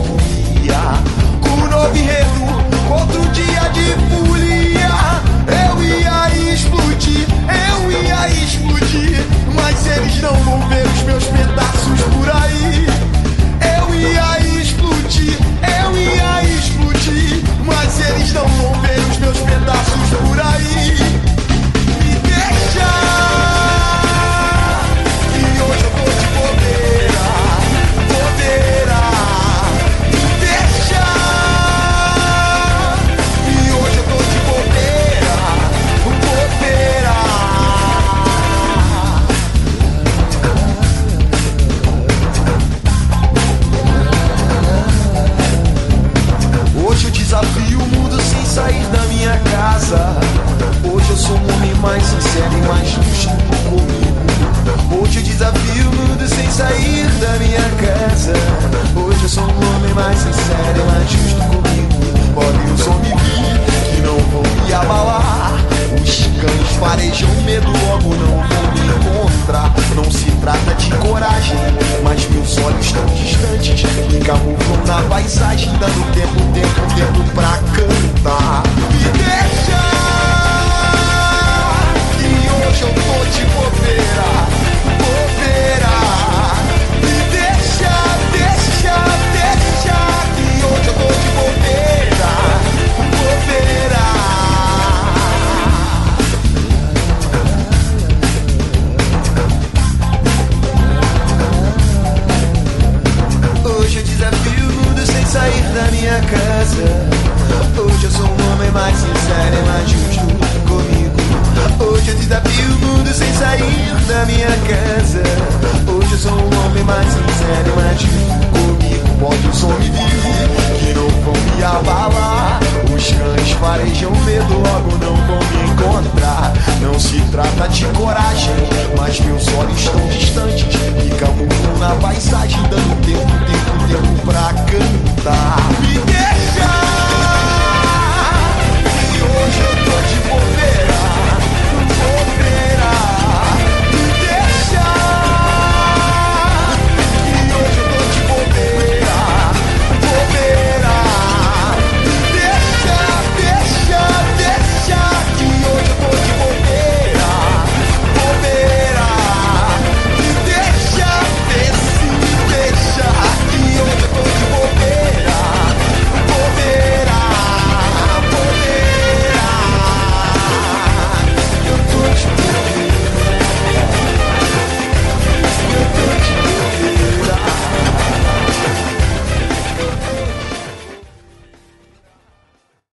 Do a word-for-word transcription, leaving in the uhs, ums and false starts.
ia. Com um novo enredo, outro dia de folia. Eu ia explodir, eu ia explodir. Mas eles não vão ver os meus pedaços por aí. Eu ia explodir, eu ia explodir. Mas eles não vão ver os meus pedaços por aí. Me deixa, que hoje eu tô de bobeira, bobeira. Me deixa, que hoje eu tô de bobeira, bobeira. Hoje eu desafio o mundo sem sair da minha casa. Hoje eu sou um homem mais sincero e mais justo comigo. Hoje eu desafio o mundo sem sair da minha casa. Hoje eu sou um homem mais sincero e mais justo comigo. Podem os homens vir que não vão me abalar. Os cães farejam medo, logo não vão me encontrar. Não se trata de coragem, mas meus olhos tão distantes me camuflam na paisagem, dando tempo, tempo, tempo pra cantar. Me deixa, que hoje eu tô de bobeira, bobeira. Me deixa, deixa, deixa, que hoje eu tô de bobeira, bobeira. Hoje eu desafio o mundo sem sair da minha casa. Hoje eu sou um homem mais sincero e mais justo comigo. Hoje eu desafio o mundo sem sair da minha casa. Hoje eu sou um homem mais sincero e mais justo comigo. Pode o som